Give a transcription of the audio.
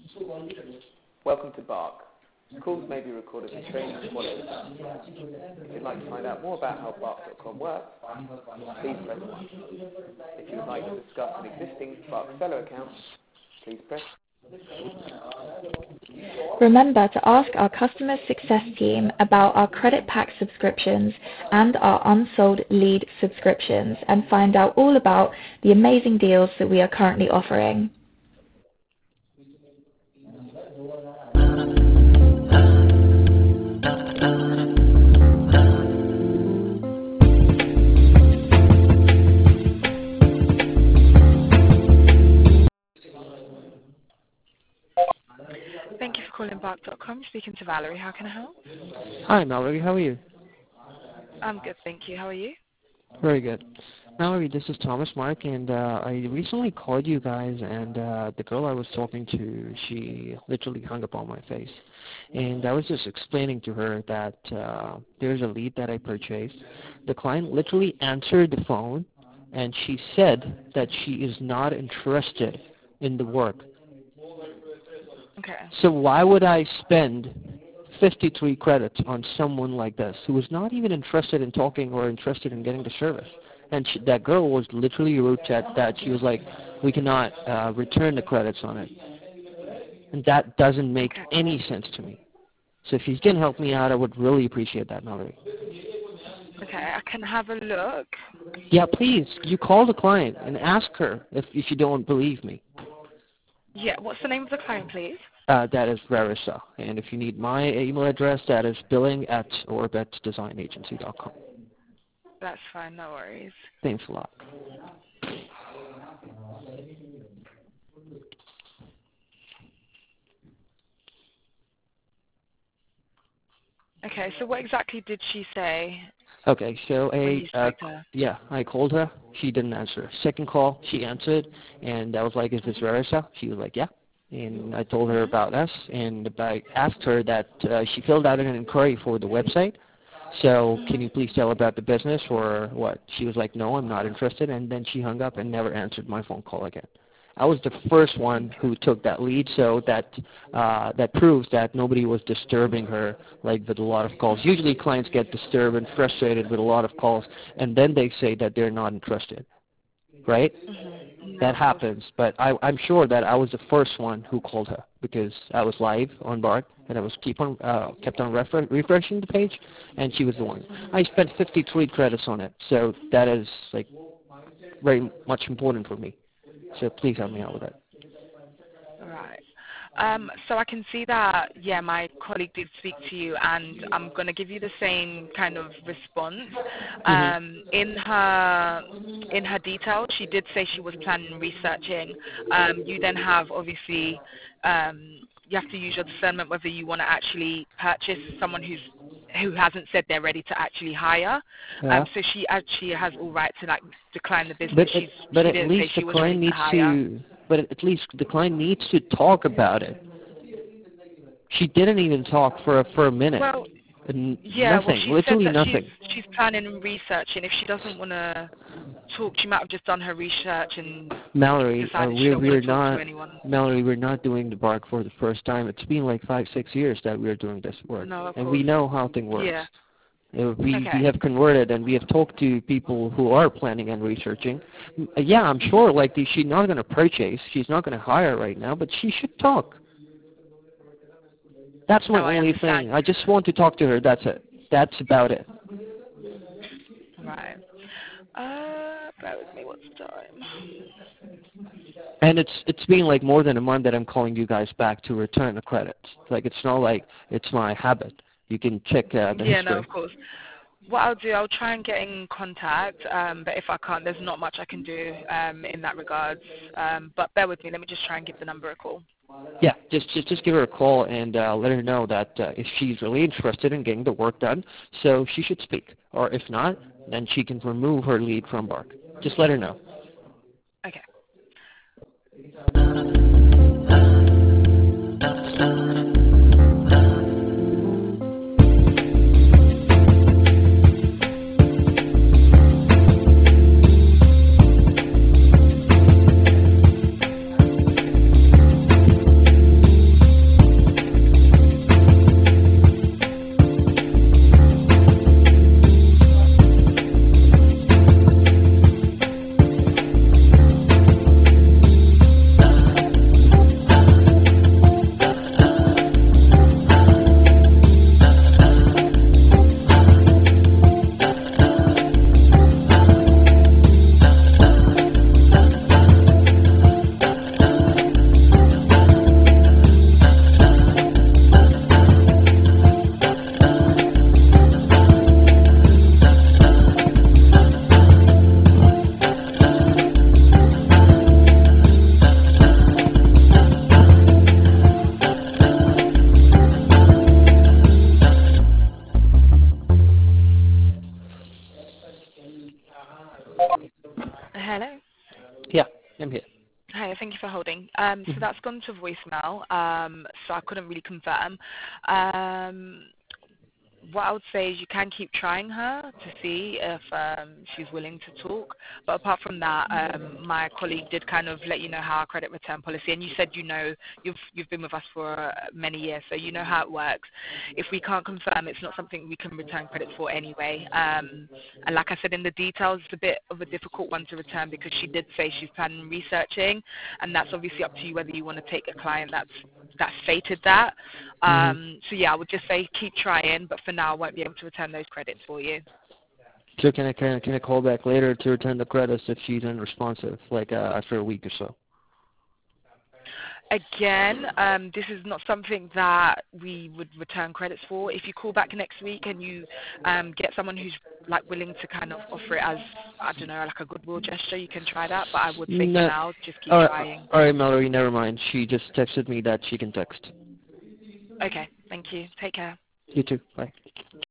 Welcome to Bark. Calls may be recorded for training and quality purposes. If you'd like to find out more about how Bark.com works, please press 1. If you would like to discuss an existing Bark Fellow account, please press. Remember to ask our customer success team about our credit pack subscriptions and our unsold lead subscriptions and find out all about the amazing deals that we are currently offering. Thank you for calling Bark.com. Speaking to Valerie. How can I help? Hi, Mallory. How are you? I'm good, thank you. How are you? Very good. Mallory, this is Thomas Mark, and I recently called you guys, and the girl I was talking to, she literally hung up on my face. And I was just explaining to her that there's a lead that I purchased. The client literally answered the phone, and she said that she is not interested in the work. Okay. So why would I spend 53 credits on someone like this who was not even interested in talking or interested in getting the service? And that girl was literally rude at that. She was like, we cannot return the credits on it. And that doesn't make any sense to me. So if you can help me out, I would really appreciate that, Mallory. Okay, I can have a look. Yeah, please. You call the client and ask her if you don't believe me. Yeah, what's the name of the client, please? That is Verisa. And if you need my email address, that is billing@orbitdesignagency.com. That's fine, no worries. Thanks a lot. Okay, so what exactly did she say? Okay, so When you spoke to her? I called her. She didn't answer. Second call, she answered, and I was like, is this Verisa? She was like, yeah. And I told her about us, and I asked her that she filled out an inquiry for the website. So can you please tell about the business or what? She was like, no, I'm not interested, and then she hung up and never answered my phone call again. I was the first one who took that lead, so that proves that nobody was disturbing her like with a lot of calls. Usually clients get disturbed and frustrated with a lot of calls, and then they say that they're not interested, right? That happens, but I'm sure that I was the first one who called her because I was live on Bark and I was kept on refreshing the page, and she was the one. I spent 53 credits on it, so that is like very much important for me. So please help me out with that. Right. So I can see that, yeah, my colleague did speak to you, and I'm going to give you the same kind of response. In her details, she did say she was planning on researching. You then have, obviously, you have to use your discernment whether you want to actually purchase someone who hasn't said they're ready to actually hire. Yeah. So she actually has all right to like decline the business. But at least the client needs to. But at least the client needs to talk about it. She didn't even talk for a minute. Well, nothing. She Literally said that nothing. She's planning and researching. If she doesn't want to talk, she might have just done her research and decided she don't want to talk to anyone. Mallory, we're not doing the Bark for the first time. It's been like 5-6 years that we're doing this work, and we know how things works. Yeah. We have converted, and we have talked to people who are planning and researching. Yeah, I'm sure. Like she's not going to purchase. She's not going to hire right now, but she should talk. That's my only thing. I just want to talk to her. That's it. That's about it. Right. Bear with me. What's the time? And it's been like more than a month that I'm calling you guys back to return the credits. Like it's not like it's my habit. You can check the history. Yeah, no, of course. What I'll do, I'll try and get in contact, but if I can't, there's not much I can do in that regard. But bear with me. Let me just try and give the number a call. Yeah, just give her a call and let her know that if she's really interested in getting the work done, so she should speak. Or if not, then she can remove her lead from Bark. Just let her know. Okay. Thank you for holding. So that's gone to voicemail, so I couldn't really confirm. What I would say is you can keep trying her to see if she's willing to talk. But apart from that, my colleague did kind of let you know how our credit return policy, and you said you know you've been with us for many years, so you know how it works. If we can't confirm, it's not something we can return credit for anyway. And like I said in the details, it's a bit of a difficult one to return because she did say she's planning on researching, and that's obviously up to you whether you want to take a client that's stated that. So yeah, I would just say keep trying, but for now I won't be able to return those credits for you. So can I call back later to return the credits if she's unresponsive, like after a week or so? Again, this is not something that we would return credits for. If you call back next week and you get someone who's like willing to kind of offer it as, I don't know, like a goodwill gesture, you can try that. But I would say for now, just keep trying. All right, Mallory, never mind. She just texted me that she can text. Okay, thank you. Take care. You too. Bye.